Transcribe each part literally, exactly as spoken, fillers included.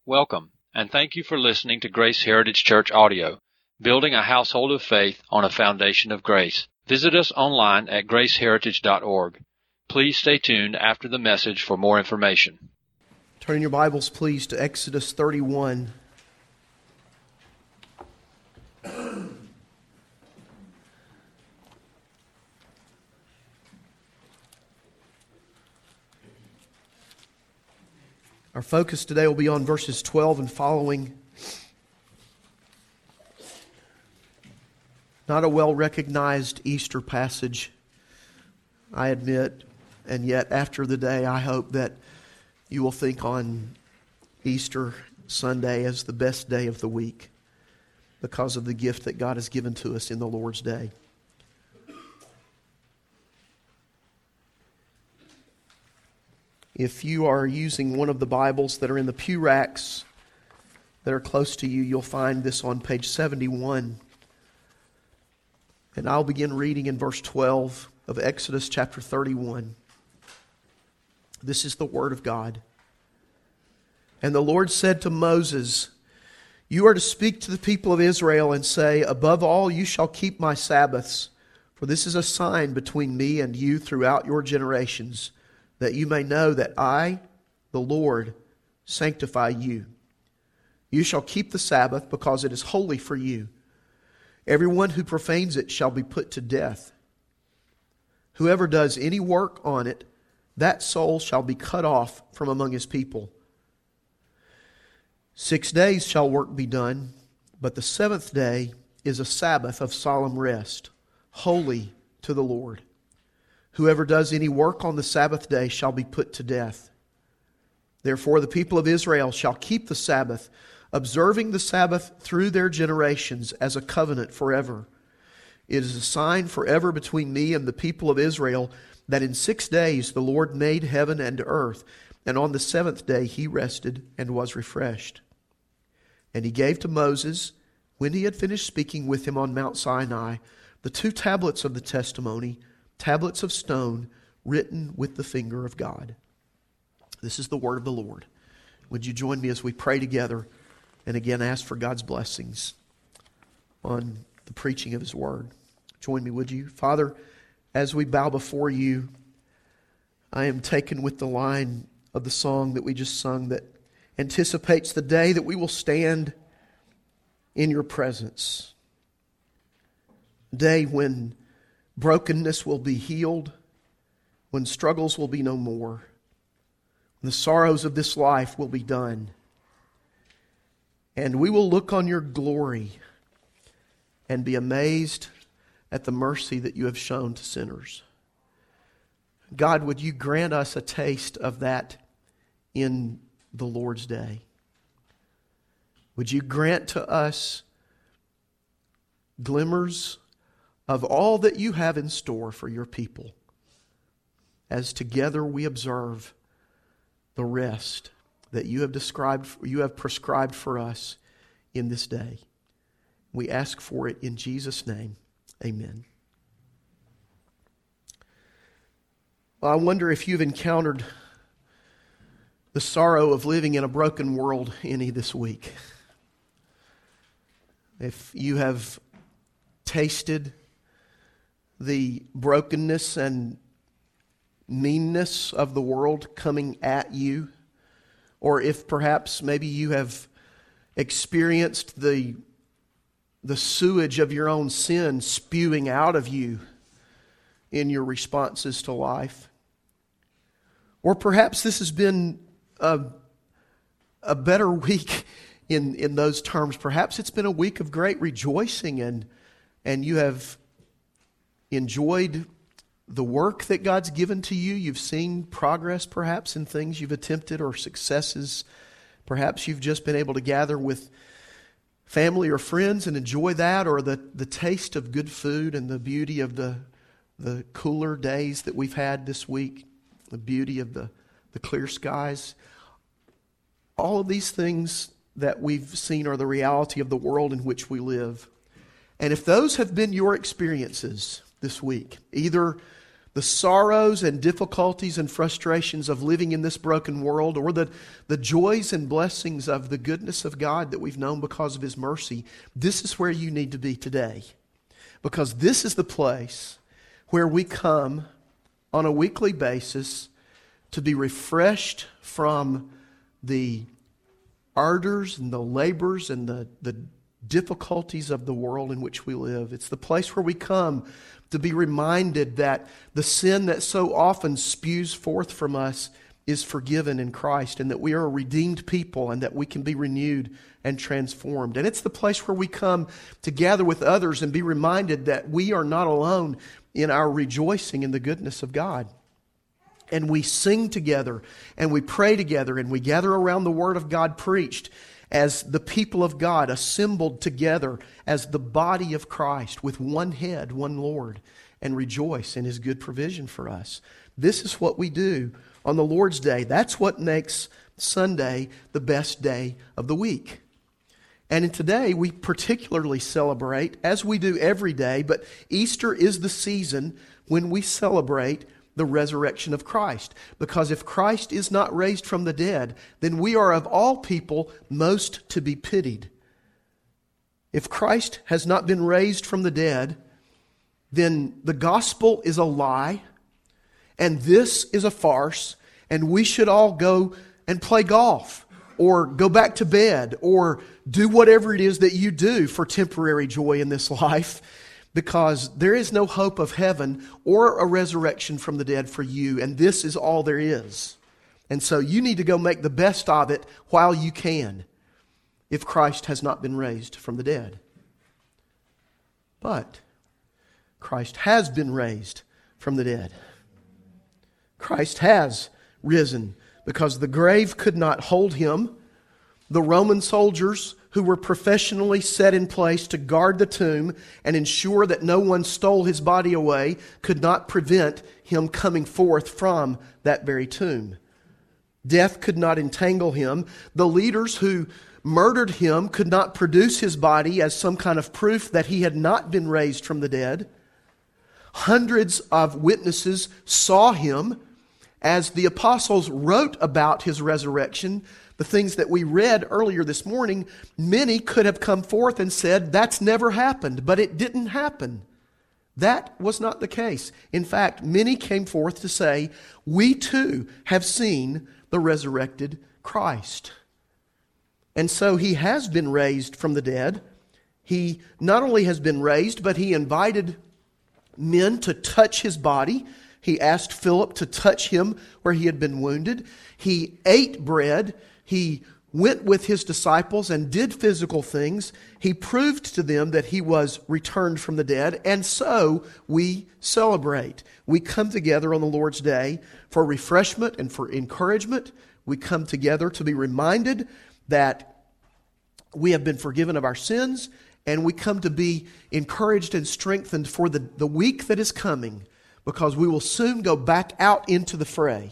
Welcome, and thank you for listening to Grace Heritage Church Audio, building a household of faith on a foundation of grace. Visit us online at grace heritage dot org. Please stay tuned after the message for more information. Turn your Bibles, please, to Exodus thirty-one. Our focus today will be on verses twelve and following. Not a well-recognized Easter passage, I admit, and yet after the day I hope that you will think on Easter Sunday as the best day of the week because of the gift that God has given to us in the Lord's Day. If you are using one of the Bibles that are in the pew racks that are close to you, you'll find this on page seventy-one. And I'll begin reading in verse twelve of Exodus chapter thirty-one. This is the Word of God. And the Lord said to Moses, "You are to speak to the people of Israel and say, 'Above all you shall keep my Sabbaths, for this is a sign between me and you throughout your generations, that you may know that I, the Lord, sanctify you. You shall keep the Sabbath because it is holy for you. Everyone who profanes it shall be put to death. Whoever does any work on it, that soul shall be cut off from among his people. Six days shall work be done, but the seventh day is a Sabbath of solemn rest, holy to the Lord. Whoever does any work on the Sabbath day shall be put to death. Therefore the people of Israel shall keep the Sabbath, observing the Sabbath through their generations as a covenant forever. It is a sign forever between me and the people of Israel that in six days the Lord made heaven and earth, and on the seventh day he rested and was refreshed. And he gave to Moses, when he had finished speaking with him on Mount Sinai, the two tablets of the testimony, tablets of stone written with the finger of God." This is the word of the Lord. Would you join me as we pray together and again ask for God's blessings on the preaching of His word? Join me, would you? Father, as we bow before you, I am taken with the line of the song that we just sung that anticipates the day that we will stand in your presence. A day when brokenness will be healed, when struggles will be no more, when the sorrows of this life will be done. And we will look on your glory and be amazed at the mercy that you have shown to sinners. God, would you grant us a taste of that in the Lord's day? Would you grant to us glimmers of all that you have in store for your people, as together we observe the rest that you have described, you have prescribed for us in this day. We ask for it in Jesus' name. Amen. Well, I wonder if you've encountered the sorrow of living in a broken world any this week. If you have tasted the brokenness and meanness of the world coming at you, or if perhaps maybe you have experienced the, the sewage of your own sin spewing out of you in your responses to life. Or perhaps this has been a, a better week in, in those terms. Perhaps it's been a week of great rejoicing and, and you have enjoyed the work that God's given to you. You've seen progress perhaps in things you've attempted or successes. Perhaps you've just been able to gather with family or friends and enjoy that, or the, the taste of good food and the beauty of the, the cooler days that we've had this week, the beauty of the, the clear skies. All of these things that we've seen are the reality of the world in which we live. And if those have been your experiences this week, either the sorrows and difficulties and frustrations of living in this broken world, or the, the joys and blessings of the goodness of God that we've known because of His mercy, this is where you need to be today. Because this is the place where we come on a weekly basis to be refreshed from the ardors and the labors and the, the difficulties of the world in which we live. It's the place where we come to be reminded that the sin that so often spews forth from us is forgiven in Christ, and that we are a redeemed people, and that we can be renewed and transformed. And it's the place where we come to gather with others and be reminded that we are not alone in our rejoicing in the goodness of God. And we sing together, and we pray together, and we gather around the Word of God preached as the people of God assembled together as the body of Christ with one head, one Lord, and rejoice in His good provision for us. This is what we do on the Lord's Day. That's what makes Sunday the best day of the week. And today we particularly celebrate, as we do every day, but Easter is the season when we celebrate the resurrection of Christ. Because if Christ is not raised from the dead, then we are of all people most to be pitied. If Christ has not been raised from the dead, then the gospel is a lie, and this is a farce, and we should all go and play golf, or go back to bed, or do whatever it is that you do for temporary joy in this life, because there is no hope of heaven or a resurrection from the dead for you, and this is all there is. And so you need to go make the best of it while you can, if Christ has not been raised from the dead. But Christ has been raised from the dead. Christ has risen, because the grave could not hold Him. The Roman soldiers who were professionally set in place to guard the tomb and ensure that no one stole His body away could not prevent Him coming forth from that very tomb. Death could not entangle Him. The leaders who murdered Him could not produce His body as some kind of proof that He had not been raised from the dead. Hundreds of witnesses saw Him. As the apostles wrote about His resurrection, the things that we read earlier this morning, many could have come forth and said, that's never happened, but it didn't happen. That was not the case. In fact, many came forth to say, we too have seen the resurrected Christ. And so He has been raised from the dead. He not only has been raised, but He invited men to touch His body. He asked Philip to touch him where he had been wounded. He ate bread. He went with His disciples and did physical things. He proved to them that He was returned from the dead. And so we celebrate. We come together on the Lord's Day for refreshment and for encouragement. We come together to be reminded that we have been forgiven of our sins. And we come to be encouraged and strengthened for the, the week that is coming, because we will soon go back out into the fray.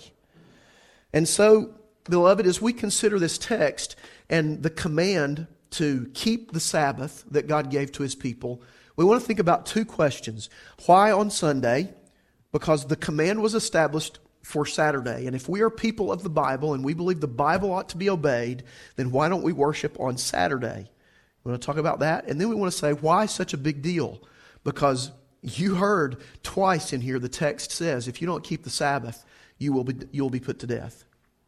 And so, beloved, as we consider this text and the command to keep the Sabbath that God gave to His people, we want to think about two questions. Why on Sunday? Because the command was established for Saturday. And if we are people of the Bible and we believe the Bible ought to be obeyed, then why don't we worship on Saturday? We want to talk about that. And then we want to say, why such a big deal? Because you heard twice in here the text says, if you don't keep the Sabbath, you will be you will be put to death.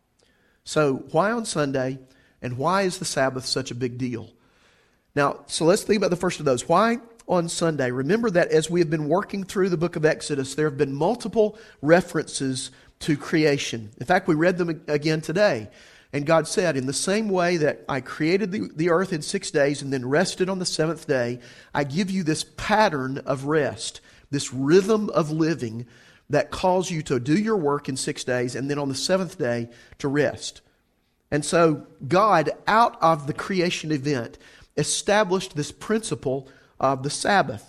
So why on Sunday, and why is the Sabbath such a big deal? Now, so let's think about the first of those. Why on Sunday? Remember that as we have been working through the book of Exodus, there have been multiple references to creation. In fact, we read them again today. And God said, in the same way that I created the, the earth in six days and then rested on the seventh day, I give you this pattern of rest, this rhythm of living that calls you to do your work in six days and then on the seventh day to rest. And so God, out of the creation event, established this principle of the Sabbath.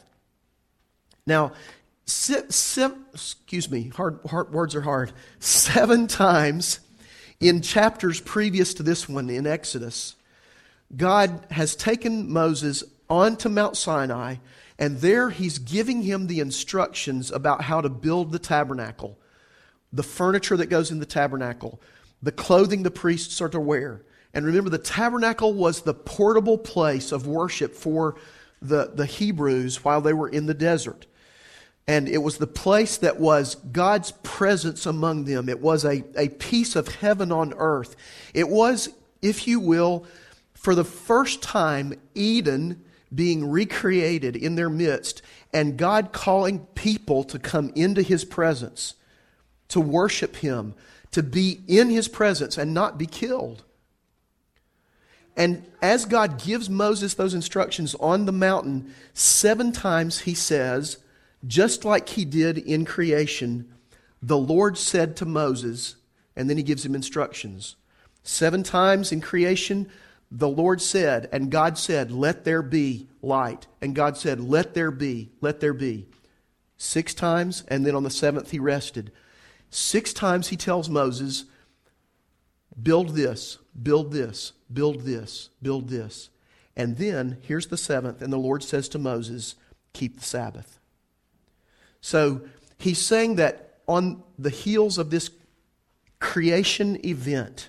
Now, se- se- excuse me, hard, hard words are hard. Seven times in chapters previous to this one in Exodus, God has taken Moses onto Mount Sinai And there he's giving him the instructions about how to build the tabernacle, the furniture that goes in the tabernacle, the clothing the priests are to wear. And remember, the tabernacle was the portable place of worship for the, the Hebrews while they were in the desert. And it was the place that was God's presence among them. It was a, a piece of heaven on earth. It was, if you will, for the first time, Eden being recreated in their midst, and God calling people to come into His presence, to worship Him, to be in His presence and not be killed. And as God gives Moses those instructions on the mountain, seven times He says, just like He did in creation, the Lord said to Moses, and then He gives him instructions. Seven times in creation, the Lord said, and God said, let there be light. And God said, let there be, let there be. Six times, and then on the seventh He rested. Six times He tells Moses, build this, build this, build this, build this. And then, here's the seventh, and the Lord says to Moses, keep the Sabbath. So, He's saying that on the heels of this creation event,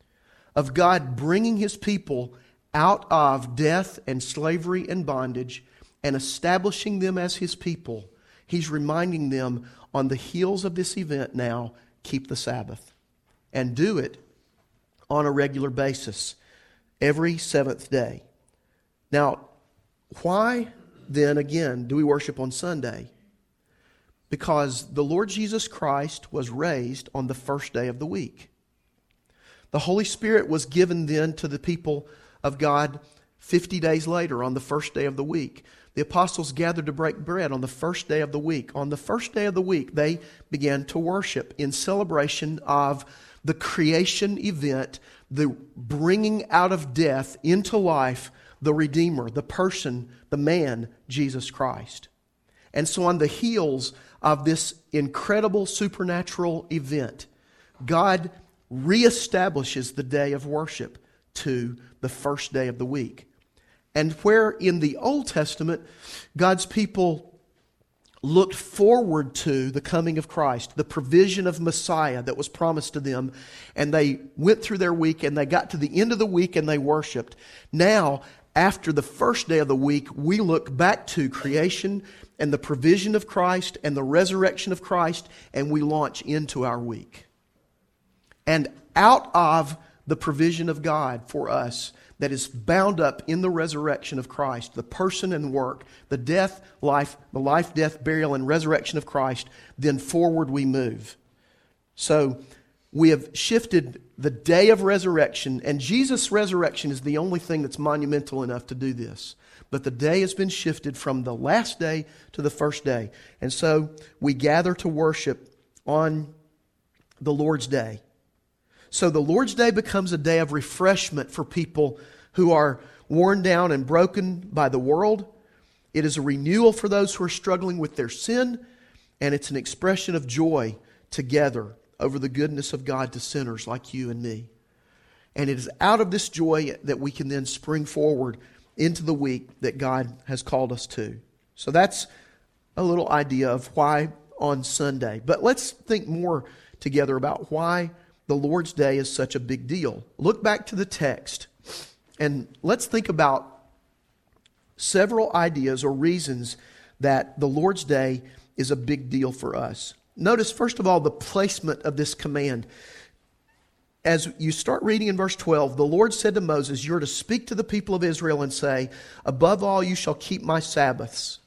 of God bringing His people out of death and slavery and bondage and establishing them as His people, He's reminding them on the heels of this event now, keep the Sabbath. And do it on a regular basis, every seventh day. Now, why then again do we worship on Sunday? Because the Lord Jesus Christ was raised on the first day of the week. The Holy Spirit was given then to the people of God fifty days later on the first day of the week. The apostles gathered to break bread on the first day of the week. On the first day of the week, they began to worship in celebration of the creation event, the bringing out of death into life the Redeemer, the person, the man, Jesus Christ. And so on the heels of this incredible supernatural event, God reestablishes the day of worship to the first day of the week. And where in the Old Testament, God's people looked forward to the coming of Christ, the provision of Messiah that was promised to them, and they went through their week and they got to the end of the week and they worshiped. Now, after the first day of the week, we look back to creation and the provision of Christ and the resurrection of Christ, and we launch into our week. And out of the provision of God for us that is bound up in the resurrection of Christ, the person and work, the death, life, the life, death, burial, and resurrection of Christ, then forward we move. So we have shifted the day of resurrection, and Jesus' resurrection is the only thing that's monumental enough to do this. But the day has been shifted from the last day to the first day. And so we gather to worship on the Lord's Day. So the Lord's Day becomes a day of refreshment for people who are worn down and broken by the world. It is a renewal for those who are struggling with their sin, and it's an expression of joy together over the goodness of God to sinners like you and me. And it is out of this joy that we can then spring forward into the week that God has called us to. So that's a little idea of why on Sunday. But let's think more together about why the Lord's Day is such a big deal. Look back to the text and let's think about several ideas or reasons that the Lord's Day is a big deal for us. Notice, first of all, the placement of this command. As you start reading in verse twelve, the Lord said to Moses, "You're to speak to the people of Israel and say, 'Above all, you shall keep my Sabbaths.'"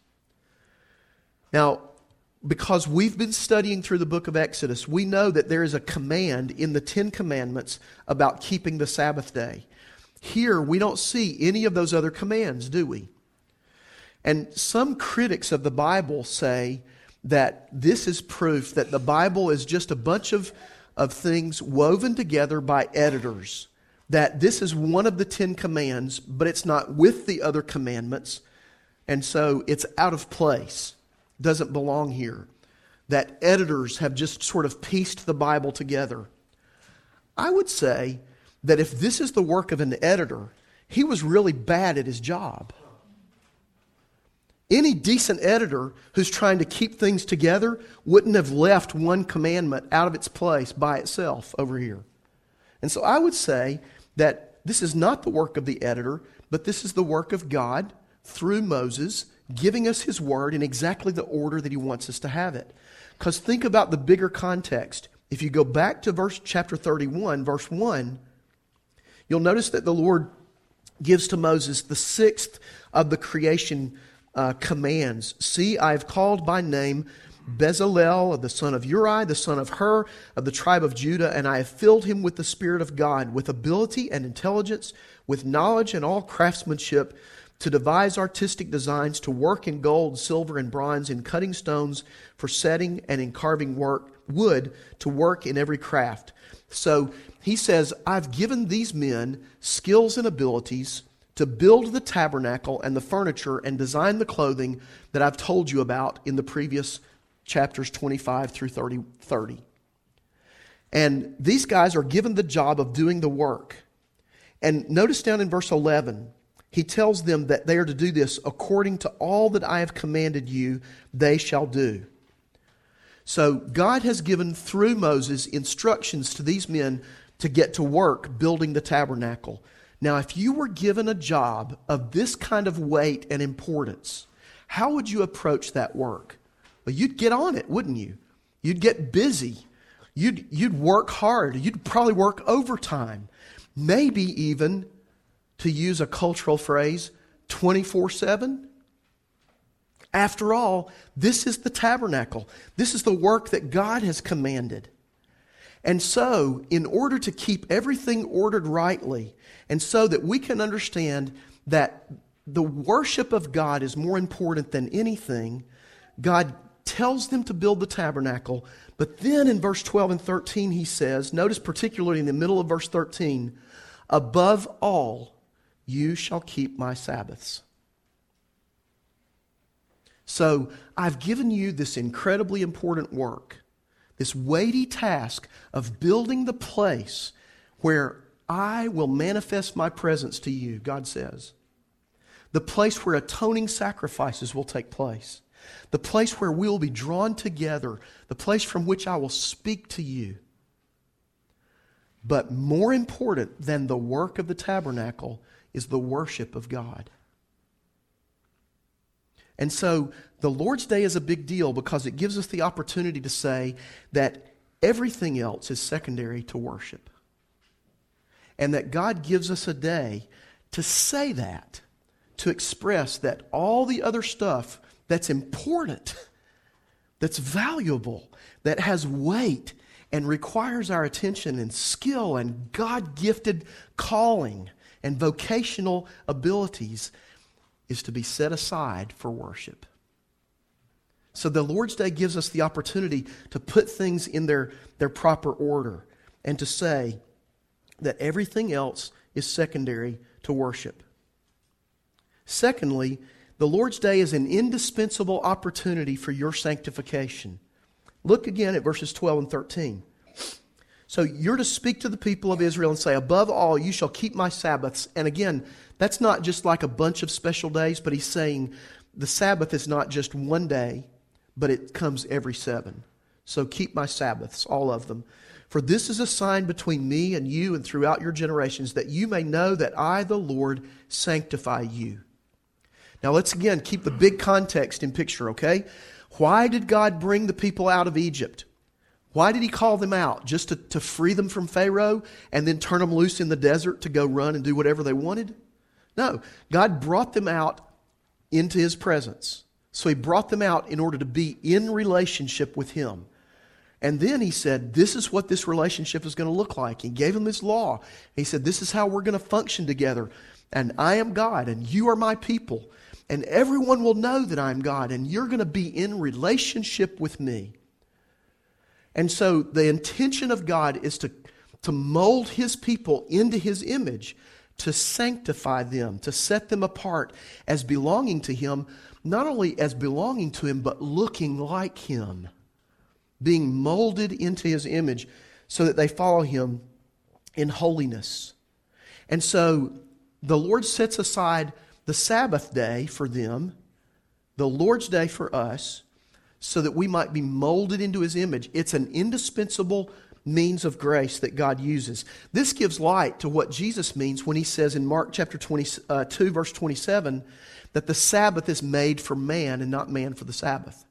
Now, because we've been studying through the book of Exodus, we know that there is a command in the Ten Commandments about keeping the Sabbath day. Here, we don't see any of those other commands, do we? And some critics of the Bible say that this is proof that the Bible is just a bunch of, of things woven together by editors. That this is one of the Ten Commands, but it's not with the other commandments, and so it's out of place. Doesn't belong here. That editors have just sort of pieced the Bible together. I would say that if this is the work of an editor, he was really bad at his job. Any decent editor who's trying to keep things together wouldn't have left one commandment out of its place by itself over here. And so I would say that this is not the work of the editor, but this is the work of God through Moses, giving us his word in exactly the order that he wants us to have it. Because think about the bigger context. If you go back to verse chapter thirty-one, verse one, you'll notice that the Lord gives to Moses the sixth of the creation uh, commands. See, I have called by name Bezalel, the son of Uri, the son of Hur, of the tribe of Judah, and I have filled him with the Spirit of God, with ability and intelligence, with knowledge and all craftsmanship, to devise artistic designs, to work in gold, silver, and bronze, in cutting stones for setting, and in carving work wood, to work in every craft. So he says, I've given these men skills and abilities to build the tabernacle and the furniture and design the clothing that I've told you about in the previous chapters twenty-five through thirty. And these guys are given the job of doing the work. And notice down in verse eleven, he tells them that they are to do this according to all that I have commanded you, they shall do. So God has given through Moses instructions to these men to get to work building the tabernacle. Now, if you were given a job of this kind of weight and importance, how would you approach that work? Well, you'd get on it, wouldn't you? You'd get busy. You'd, you'd work hard. You'd probably work overtime. Maybe even, to use a cultural phrase, twenty-four seven. After all, this is the tabernacle. This is the work that God has commanded. And so, in order to keep everything ordered rightly, and so that we can understand that the worship of God is more important than anything, God tells them to build the tabernacle. But then in verse twelve and thirteen he says, notice particularly in the middle of verse thirteen, above all, you shall keep my Sabbaths. So I've given you this incredibly important work, this weighty task of building the place where I will manifest my presence to you, God says. The place where atoning sacrifices will take place. The place where we'll be drawn together. The place from which I will speak to you. But more important than the work of the tabernacle is the worship of God. And so the Lord's Day is a big deal because it gives us the opportunity to say that everything else is secondary to worship. And that God gives us a day to say that, to express that all the other stuff that's important, that's valuable, that has weight and requires our attention and skill and God-gifted calling and vocational abilities is to be set aside for worship. So the Lord's Day gives us the opportunity to put things in their, their proper order and to say that everything else is secondary to worship. Secondly, the Lord's Day is an indispensable opportunity for your sanctification. Look again at verses twelve and thirteen. So you're to speak to the people of Israel and say, above all, you shall keep my Sabbaths. And again, that's not just like a bunch of special days, but he's saying the Sabbath is not just one day, but it comes every seven. So keep my Sabbaths, all of them. For this is a sign between me and you and throughout your generations, that you may know that I, the Lord, sanctify you. Now let's again keep the big context in picture, okay? Why did God bring the people out of Egypt? Why did he call them out? Just to, to free them from Pharaoh and then turn them loose in the desert to go run and do whatever they wanted? No, God brought them out into his presence. So he brought them out in order to be in relationship with him. And then he said, this is what this relationship is going to look like. He gave them this law. He said, this is how we're going to function together. And I am God and you are my people. And everyone will know that I'm God and you're going to be in relationship with me. And so the intention of God is to, to mold his people into his image, to sanctify them, to set them apart as belonging to him, not only as belonging to him, but looking like him, being molded into his image so that they follow him in holiness. And so the Lord sets aside the Sabbath day for them, the Lord's Day for us so that we might be molded into His image. It's an indispensable means of grace that God uses. This gives light to what Jesus means when He says in Mark chapter twenty-two, verse twenty-seven, that the Sabbath is made for man and not man for the Sabbath.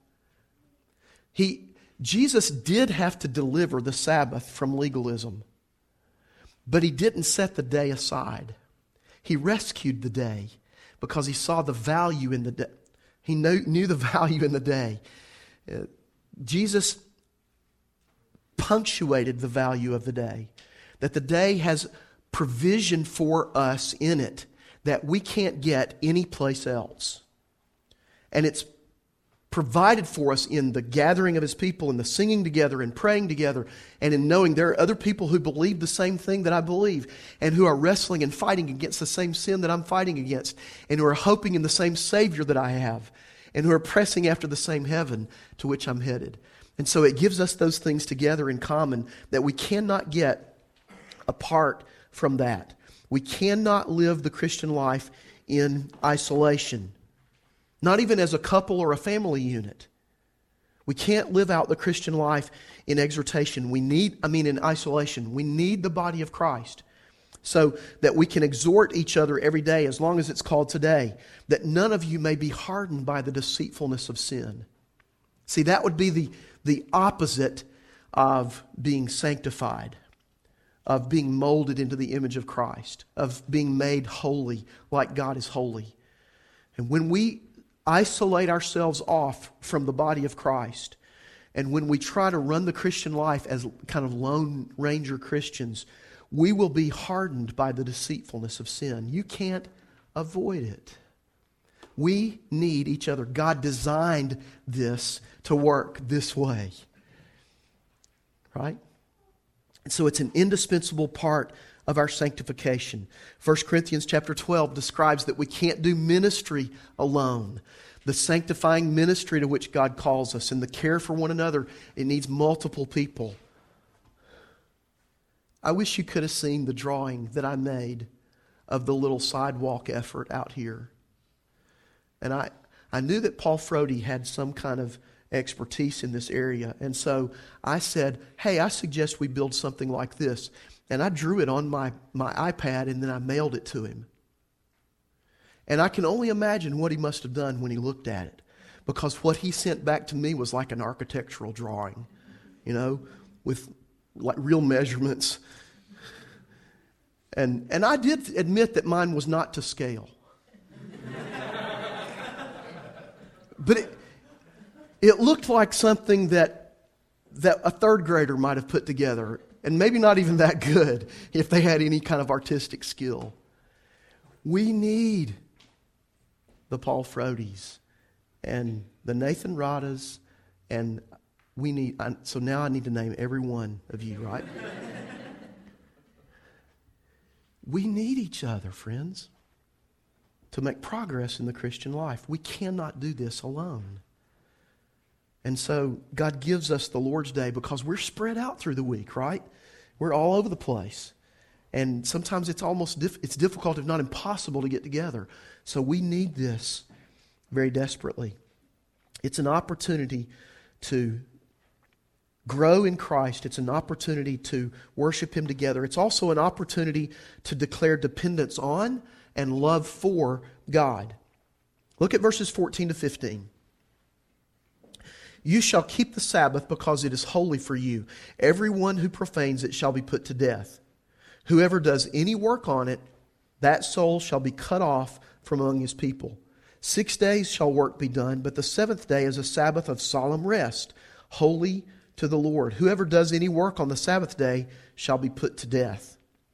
He, Jesus did have to deliver the Sabbath from legalism, but He didn't set the day aside. He rescued the day because He saw the value in the day. He knew, knew the value in the day. Uh, Jesus punctuated the value of the day, that the day has provision for us in it that we can't get anyplace else. And it's provided for us in the gathering of His people, in the singing together and praying together, and in knowing there are other people who believe the same thing that I believe, and who are wrestling and fighting against the same sin that I'm fighting against, and who are hoping in the same Savior that I have, and who are pressing after the same heaven to which I'm headed. And so it gives us those things together in common that we cannot get apart from that. We cannot live the Christian life in isolation. Not even as a couple or a family unit. We can't live out the Christian life in exhortation. We need, I mean in isolation. We need the body of Christ so that we can exhort each other every day, as long as it's called today, that none of you may be hardened by the deceitfulness of sin. See, that would be the, the opposite of being sanctified, of being molded into the image of Christ, of being made holy like God is holy. And when we isolate ourselves off from the body of Christ, and when we try to run the Christian life as kind of lone ranger Christians, we will be hardened by the deceitfulness of sin. You can't avoid it. We need each other. God designed this to work this way. Right? And so it's an indispensable part of our sanctification. First Corinthians chapter twelve describes that we can't do ministry alone. The sanctifying ministry to which God calls us and the care for one another, it needs multiple people. I wish you could have seen the drawing that I made of the little sidewalk effort out here. And I, I knew that Paul Frody had some kind of expertise in this area. And so I said, hey, I suggest we build something like this. And I drew it on my, my iPad and then I mailed it to him. And I can only imagine what he must have done when he looked at it. Because what he sent back to me was like an architectural drawing, you know, with like real measurements. And, and I did admit that mine was not to scale. But it, it looked like something that, that a third grader might have put together. And maybe not even that good if they had any kind of artistic skill. We need the Paul Frodys and the Nathan Radas, and we need, so now I need to name every one of you, right? We need each other, friends, to make progress in the Christian life. We cannot do this alone. And so God gives us the Lord's Day because we're spread out through the week, right? We're all over the place. And sometimes it's almost diff- it's difficult, if not impossible, to get together. So we need this very desperately. It's an opportunity to grow in Christ. It's an opportunity to worship Him together. It's also an opportunity to declare dependence on and love for God. Look at verses fourteen to fifteen. You shall keep the Sabbath because it is holy for you. Everyone who profanes it shall be put to death. Whoever does any work on it, that soul shall be cut off from among his people. Six days shall work be done, but the seventh day is a Sabbath of solemn rest, holy to the Lord. Whoever does any work on the Sabbath day shall be put to death.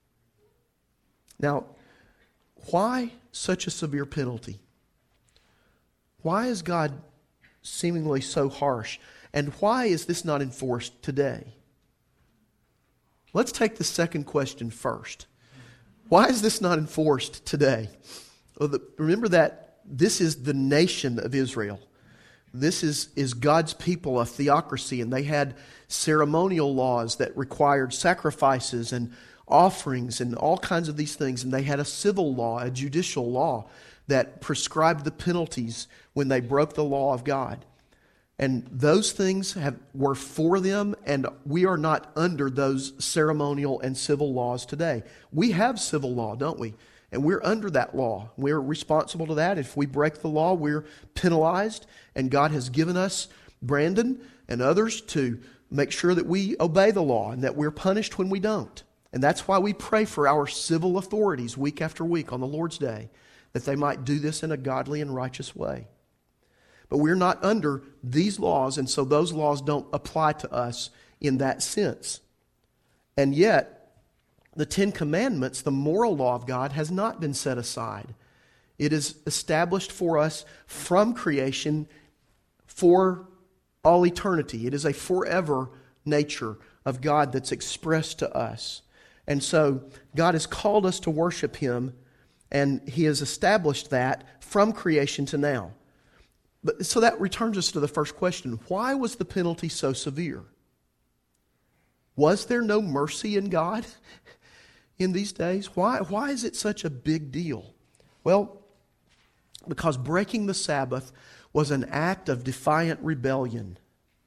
Now, why such a severe penalty? Why is God seemingly so harsh? And why is this not enforced today? Let's take the second question first. Why is this not enforced today? Well, the, remember that this is the nation of Israel. This is, is God's people, a theocracy, and they had ceremonial laws that required sacrifices and offerings and all kinds of these things. And they had a civil law, a judicial law that prescribed the penalties when they broke the law of God. And those things have, were for them, and we are not under those ceremonial and civil laws today. We have civil law, don't we? And we're under that law. We're responsible to that. If we break the law, we're penalized. And God has given us, Brandon and others, to make sure that we obey the law and that we're punished when we don't. And that's why we pray for our civil authorities week after week on the Lord's Day, that they might do this in a godly and righteous way. But we're not under these laws, and so those laws don't apply to us in that sense. And yet, the Ten Commandments, the moral law of God, has not been set aside. It is established for us from creation for all eternity. It is a forever nature of God that's expressed to us. And so, God has called us to worship Him, and He has established that from creation to now. But, so that returns us to the first question. Why was the penalty so severe? Was there no mercy in God in these days? Why, why is it such a big deal? Well, because breaking the Sabbath was an act of defiant rebellion.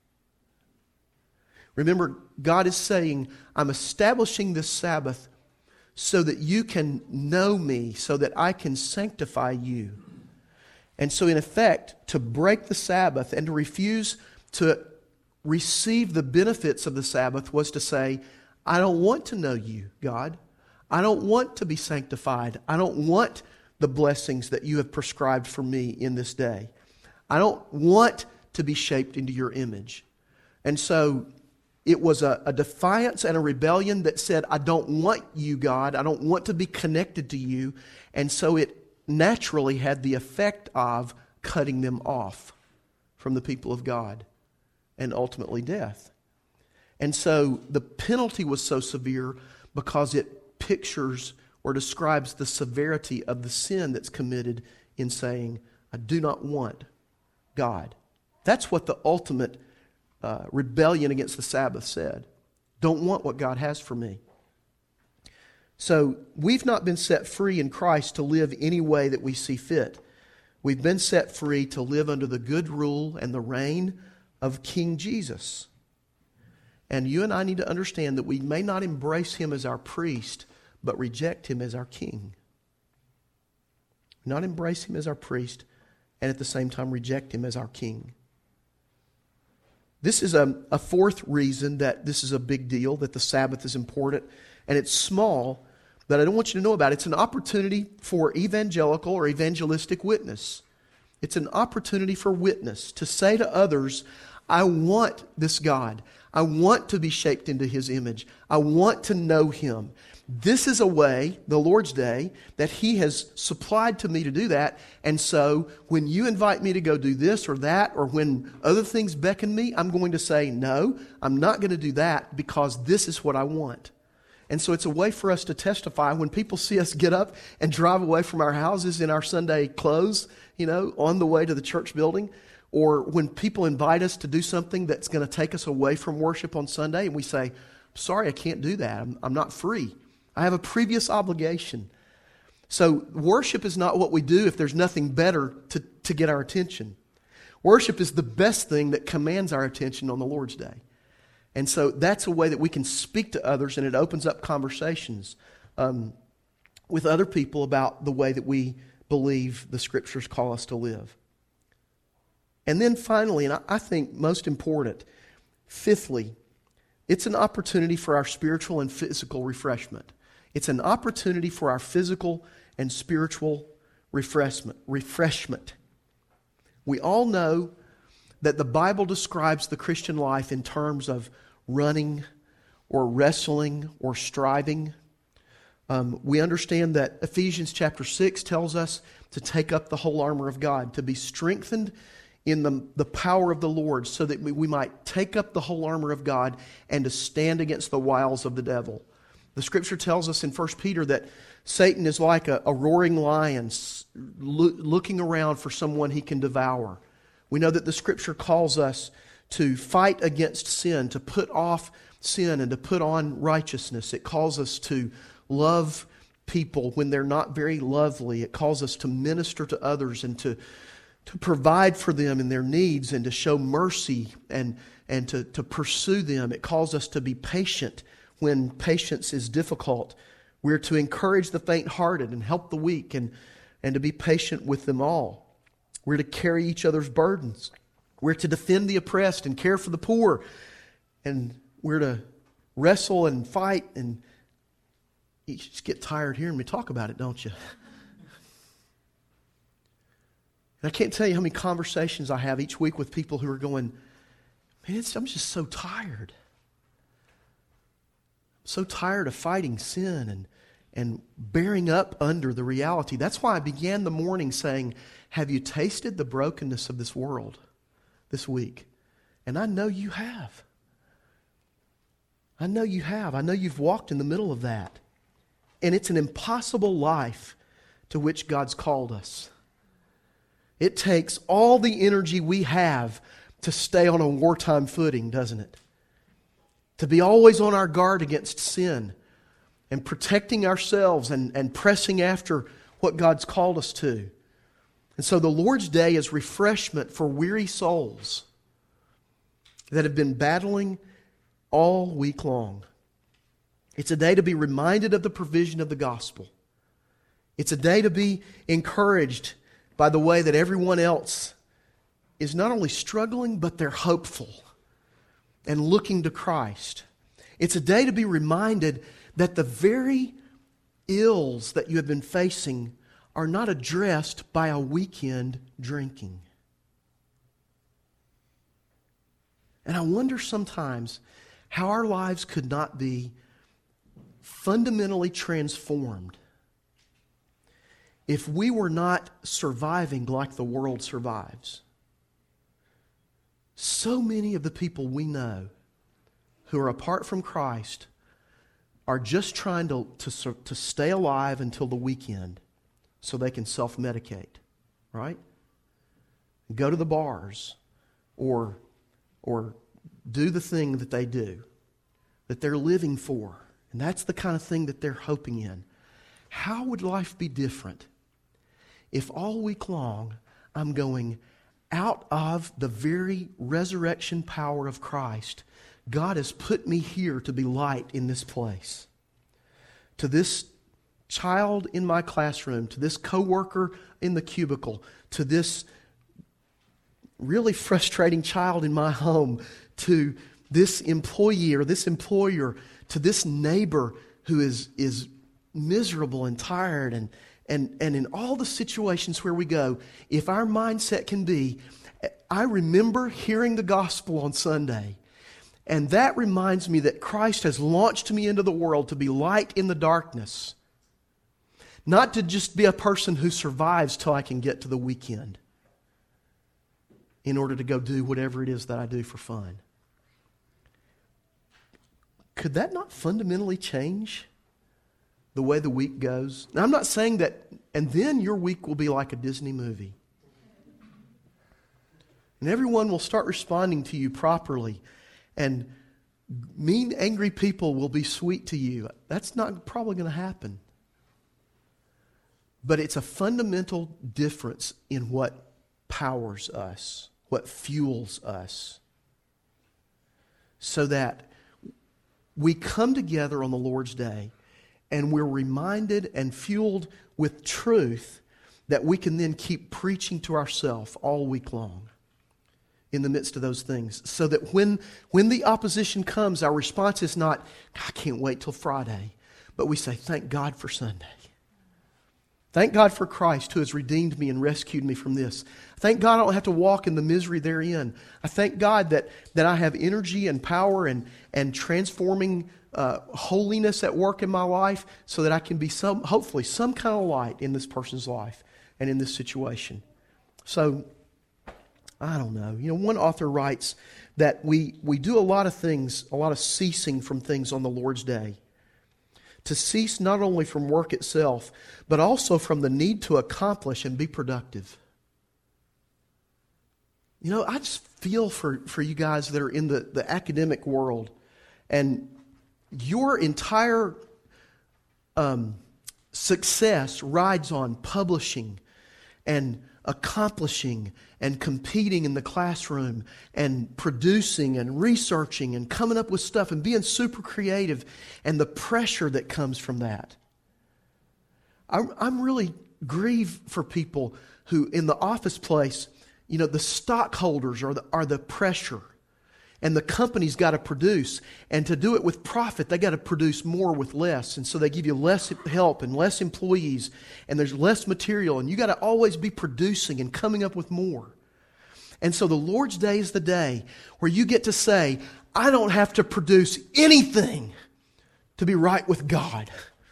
Remember, God is saying, I'm establishing this Sabbath so that you can know me, so that I can sanctify you. And so in effect, to break the Sabbath and to refuse to receive the benefits of the Sabbath was to say, I don't want to know you, God. I don't want to be sanctified. I don't want the blessings that you have prescribed for me in this day. I don't want to be shaped into your image. And so it was a, a defiance and a rebellion that said, I don't want you, God. I don't want to be connected to you. And so it naturally had the effect of cutting them off from the people of God and ultimately death. And so the penalty was so severe because it pictures or describes the severity of the sin that's committed in saying, I do not want God. That's what the ultimate uh, rebellion against the Sabbath said. Don't want what God has for me. So we've not been set free in Christ to live any way that we see fit. We've been set free to live under the good rule and the reign of King Jesus. And you and I need to understand that we may not embrace Him as our priest, but reject Him as our King. Not embrace Him as our priest, and at the same time reject Him as our King. This is a, a fourth reason that this is a big deal, that the Sabbath is important, and it's small, that I don't want you to know about. It's an opportunity for evangelical or evangelistic witness. It's an opportunity for witness to say to others, I want this God. I want to be shaped into His image. I want to know Him. This is a way, the Lord's Day, that He has supplied to me to do that. And so when you invite me to go do this or that, or when other things beckon me, I'm going to say, no, I'm not going to do that because this is what I want. And so it's a way for us to testify when people see us get up and drive away from our houses in our Sunday clothes, you know, on the way to the church building, or when people invite us to do something that's going to take us away from worship on Sunday and we say, sorry, I can't do that. I'm, I'm not free. I have a previous obligation. So worship is not what we do if there's nothing better to, to get our attention. Worship is the best thing that commands our attention on the Lord's Day. And so that's a way that we can speak to others, and it opens up conversations um, with other people about the way that we believe the Scriptures call us to live. And then finally, and I think most important, fifthly, it's an opportunity for our spiritual and physical refreshment. It's an opportunity for our physical and spiritual refreshment. refreshment. We all know that the Bible describes the Christian life in terms of running or wrestling or striving. Um, we understand that Ephesians chapter six tells us to take up the whole armor of God, to be strengthened in the, the power of the Lord so that we, we might take up the whole armor of God and to stand against the wiles of the devil. The Scripture tells us in First Peter that Satan is like a, a roaring lion lo- looking around for someone he can devour. We know that the Scripture calls us to fight against sin, to put off sin and to put on righteousness. It calls us to love people when they're not very lovely. It calls us to minister to others and to, to provide for them in their needs and to show mercy and, and to, to pursue them. It calls us to be patient when patience is difficult. We're to encourage the faint-hearted and help the weak and, and to be patient with them all. We're to carry each other's burdens. We're to defend the oppressed and care for the poor. And we're to wrestle and fight. And you just get tired hearing me talk about it, don't you? And I can't tell you how many conversations I have each week with people who are going, man, it's, I'm just so tired. I'm so tired of fighting sin and, and bearing up under the reality. That's why I began the morning saying, have you tasted the brokenness of this world this week? And I know you have. I know you have. I know you've walked in the middle of that. And it's an impossible life to which God's called us. It takes all the energy we have to stay on a wartime footing, doesn't it? To be always on our guard against sin and protecting ourselves and, and pressing after what God's called us to. And so the Lord's Day is refreshment for weary souls that have been battling all week long. It's a day to be reminded of the provision of the gospel. It's a day to be encouraged by the way that everyone else is not only struggling, but they're hopeful and looking to Christ. It's a day to be reminded that the very ills that you have been facing are not addressed by a weekend drinking. And I wonder sometimes how our lives could not be fundamentally transformed if we were not surviving like the world survives. So many of the people we know who are apart from Christ are just trying to, to, to stay alive until the weekend so they can self-medicate, right? Go to the bars or, or do the thing that they do, that they're living for. And that's the kind of thing that they're hoping in. How would life be different if all week long I'm going, out of the very resurrection power of Christ, God has put me here to be light in this place. To this child in my classroom, to this coworker in the cubicle, to this really frustrating child in my home, to this employee or this employer, to this neighbor who is, is miserable and tired and And, and in all the situations where we go, if our mindset can be, I remember hearing the gospel on Sunday, and that reminds me that Christ has launched me into the world to be light in the darkness. Not to just be a person who survives till I can get to the weekend in order to go do whatever it is that I do for fun. Could that not fundamentally change the way the week goes? Now, I'm not saying that, and then your week will be like a Disney movie. And everyone will start responding to you properly. And mean, angry people will be sweet to you. That's not probably going to happen. But it's a fundamental difference in what powers us, what fuels us. So that we come together on the Lord's Day and we're reminded and fueled with truth that we can then keep preaching to ourselves all week long in the midst of those things. So that when, when the opposition comes, our response is not, I can't wait till Friday. But we say, thank God for Sunday. Thank God for Christ who has redeemed me and rescued me from this. Thank God I don't have to walk in the misery therein. I thank God that, that I have energy and power and, and transforming uh, holiness at work in my life so that I can be some, hopefully some kind of light in this person's life and in this situation. So, I don't know. You know, one author writes that we, we do a lot of things, a lot of ceasing from things on the Lord's Day. To cease not only from work itself, but also from the need to accomplish and be productive. You know, I just feel for, for you guys that are in the, the academic world And your entire um, success rides on publishing and accomplishing and competing in the classroom and producing and researching and coming up with stuff and being super creative and the pressure that comes from that. I'm, I'm really grieve for people who in the office place, you know, the stockholders are the, are the pressure. And the company's got to produce. And to do it with profit, they got to produce more with less. And so they give you less help and less employees. And there's less material. And you got to always be producing and coming up with more. And so the Lord's Day is the day where you get to say, I don't have to produce anything to be right with God.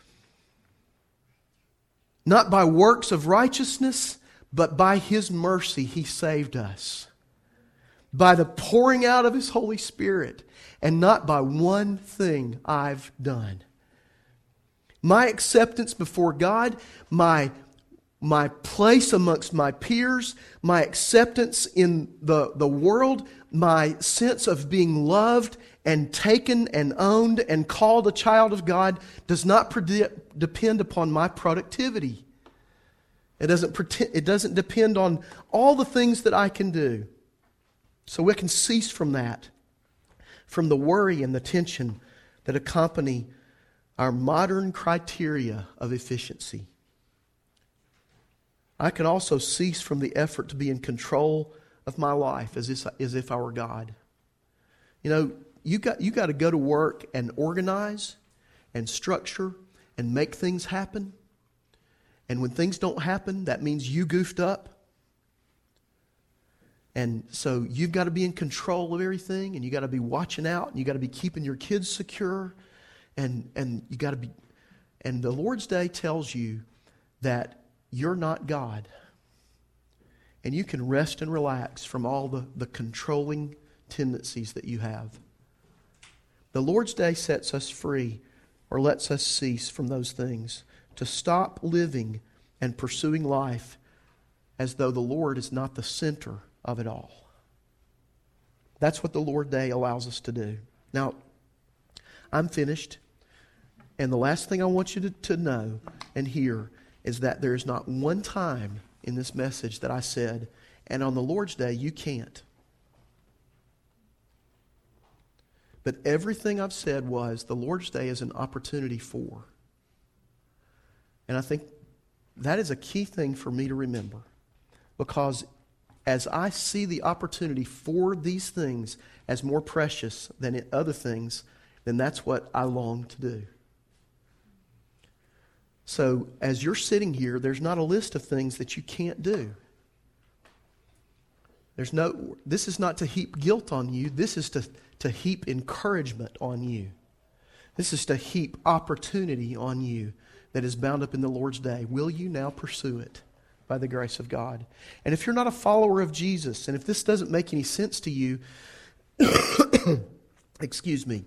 Not by works of righteousness, but by His mercy He saved us. By the pouring out of His Holy Spirit, and not by one thing I've done. My acceptance before God, my, my place amongst my peers, my acceptance in the, the world, my sense of being loved and taken and owned and called a child of God does not predict, depend upon my productivity. It doesn't, pretend, it doesn't depend on all the things that I can do. So we can cease from that, from the worry and the tension that accompany our modern criteria of efficiency. I can also cease from the effort to be in control of my life as if, as if I were God. You know, you got, you got to go to work and organize and structure and make things happen. And when things don't happen, that means you goofed up. And so you've got to be in control of everything, and you got to be watching out, and you got to be keeping your kids secure, and and you got to be. And the Lord's Day tells you that you're not God, and you can rest and relax from all the, the controlling tendencies that you have. The Lord's Day sets us free, or lets us cease from those things, to stop living and pursuing life as though the Lord is not the center of it all. That's what the Lord's Day allows us to do. Now, I'm finished. And the last thing I want you to, to know and hear is that there is not one time in this message that I said, and on the Lord's Day you can't. But everything I've said was the Lord's Day is an opportunity for. And I think that is a key thing for me to remember. Because as I see the opportunity for these things as more precious than other things, then that's what I long to do. So as you're sitting here, there's not a list of things that you can't do. There's no. This is not to heap guilt on you. This is to, to heap encouragement on you. This is to heap opportunity on you that is bound up in the Lord's Day. Will you now pursue it? By the grace of God. And if you're not a follower of Jesus, and if this doesn't make any sense to you, excuse me,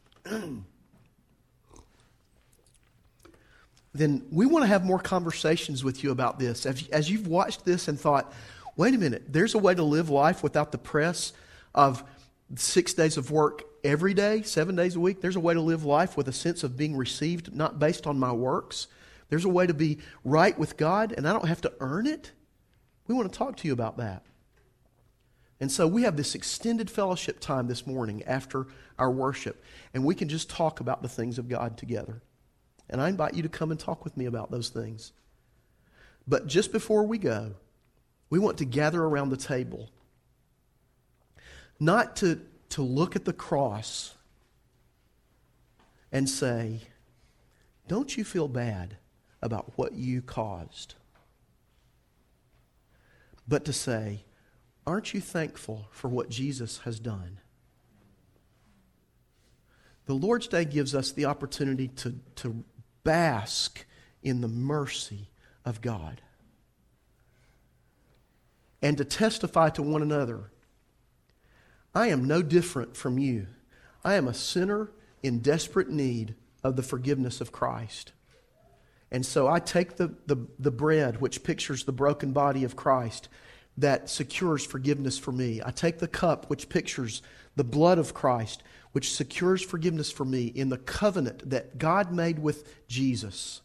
then we want to have more conversations with you about this. As, as you've watched this and thought, wait a minute, there's a way to live life without the press of six days of work every day, seven days a week. There's a way to live life with a sense of being received, not based on my works. There's a way to be right with God, and I don't have to earn it. We want to talk to you about that. And so we have this extended fellowship time this morning after our worship, and we can just talk about the things of God together. And I invite you to come and talk with me about those things. But just before we go, we want to gather around the table, not to, to look at the cross and say, don't you feel bad about what you caused? But to say, aren't you thankful for what Jesus has done? The Lord's Day gives us the opportunity to, to bask in the mercy of God and to testify to one another, I am no different from you. I am a sinner in desperate need of the forgiveness of Christ. And so I take the, the, the bread, which pictures the broken body of Christ, that secures forgiveness for me. I take the cup, which pictures the blood of Christ, which secures forgiveness for me in the covenant that God made with Jesus.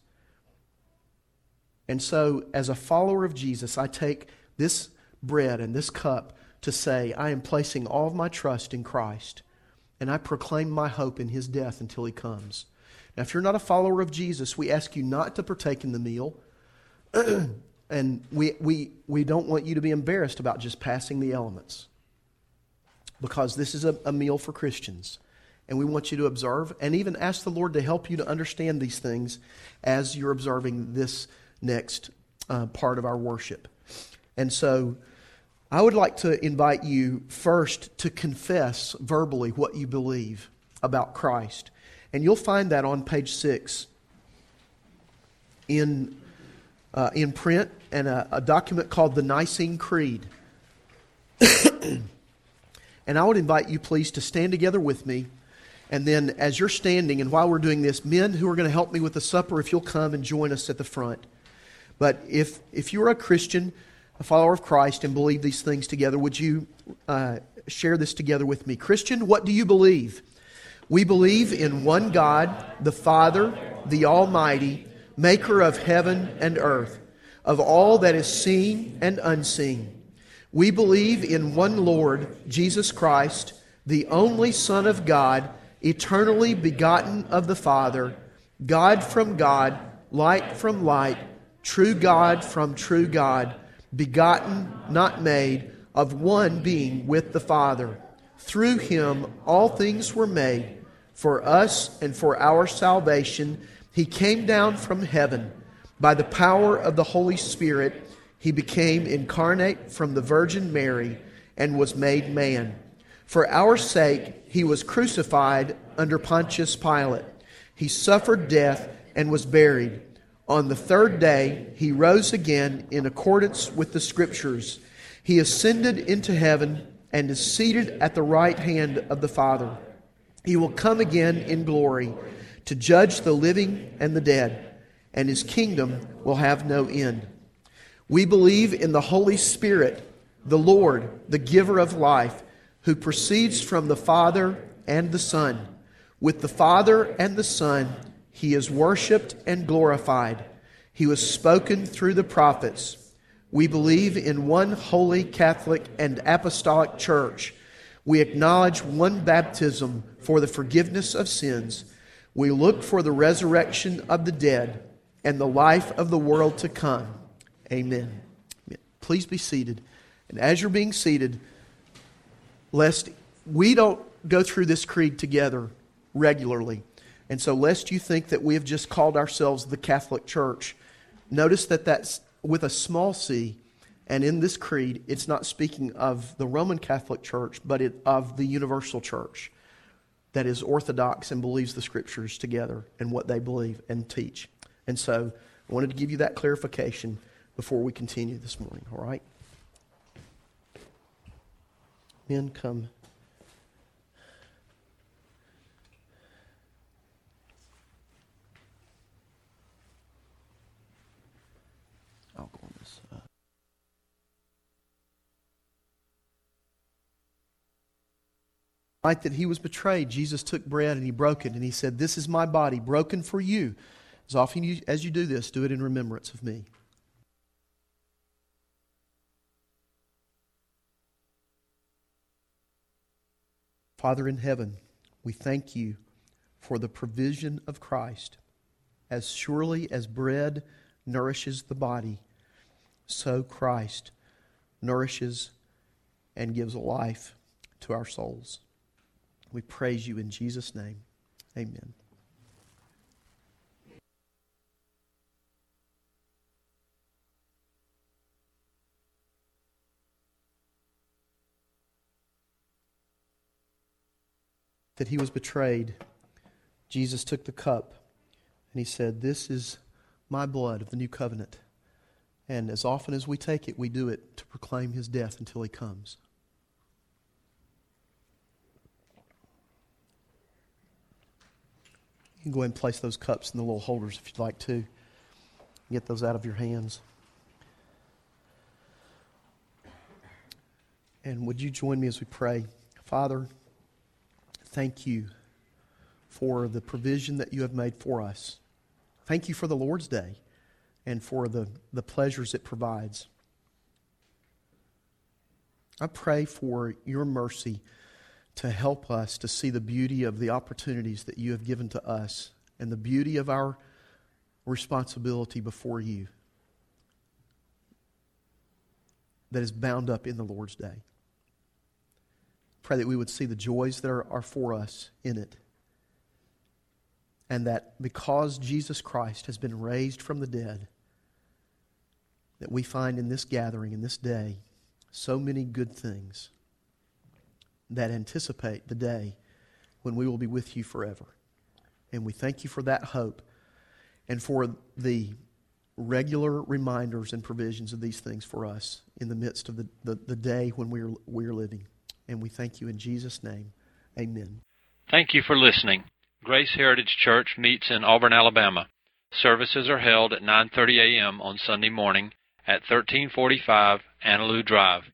And so, as a follower of Jesus, I take this bread and this cup to say, I am placing all of my trust in Christ, and I proclaim my hope in His death until He comes. Now, if you're not a follower of Jesus, we ask you not to partake in the meal. And we, we, we don't want you to be embarrassed about just passing the elements, because this is a, a meal for Christians. And we want you to observe and even ask the Lord to help you to understand these things as you're observing this next uh, part of our worship. And so I would like to invite you first to confess verbally what you believe about Christ. And you'll find that on page six in uh, in print, and a, a document called the Nicene Creed. And I would invite you please to stand together with me. And then as you're standing, and while we're doing this, men who are going to help me with the supper, if you'll come and join us at the front. But if if you're a Christian, a follower of Christ, and believe these things together, would you uh, share this together with me? Christian, what do you believe? We believe in one God, the Father, the Almighty, maker of heaven and earth, of all that is seen and unseen. We believe in one Lord, Jesus Christ, the only Son of God, eternally begotten of the Father, God from God, light from light, true God from true God, begotten, not made, of one being with the Father. Through Him all things were made. For us and for our salvation, He came down from heaven. By the power of the Holy Spirit, He became incarnate from the Virgin Mary and was made man. For our sake, He was crucified under Pontius Pilate. He suffered death and was buried. On the third day, He rose again in accordance with the Scriptures. He ascended into heaven and is seated at the right hand of the Father. He will come again in glory to judge the living and the dead, and His kingdom will have no end. We believe in the Holy Spirit, the Lord, the giver of life, who proceeds from the Father and the Son. With the Father and the Son, He is worshipped and glorified. He was spoken through the prophets. We believe in one holy Catholic and apostolic church. We acknowledge one baptism for the forgiveness of sins. We look for the resurrection of the dead and the life of the world to come. Amen. Please be seated. And as you're being seated, lest we don't go through this creed together regularly, and so lest you think that we have just called ourselves the Catholic Church, notice that that's with a small c, and in this creed, it's not speaking of the Roman Catholic Church, but it, of the universal church that is orthodox and believes the Scriptures together and what they believe and teach. And so I wanted to give you that clarification before we continue this morning, all right? Men, come. I'll go on this. Uh, night that He was betrayed, Jesus took bread and He broke it, and He said, "This is my body broken for you. As often you, as you do this, do it in remembrance of me." Father in heaven, we thank You for the provision of Christ. As surely as bread nourishes the body, so Christ nourishes and gives life to our souls. We praise You in Jesus' name. Amen. That He was betrayed, Jesus took the cup and He said, "This is my blood of the new covenant." And as often as we take it, we do it to proclaim His death until He comes. You can go ahead and place those cups in the little holders if you'd like to. Get those out of your hands. And would you join me as we pray? Father, thank you for the provision that you have made for us. Thank you for the Lord's Day and for the, the pleasures it provides. I pray for your mercy to help us to see the beauty of the opportunities that you have given to us and the beauty of our responsibility before you that is bound up in the Lord's Day. Pray that we would see the joys that are, are for us in it, and that because Jesus Christ has been raised from the dead, that we find in this gathering, in this day, so many good things that anticipate the day when we will be with you forever. And we thank you for that hope and for the regular reminders and provisions of these things for us in the midst of the, the, the day when we're, we're living. And we thank you in Jesus' name. Amen. Thank you for listening. Grace Heritage Church meets in Auburn, Alabama. Services are held at nine thirty a.m. on Sunday morning at thirteen forty-five Annaloo Drive.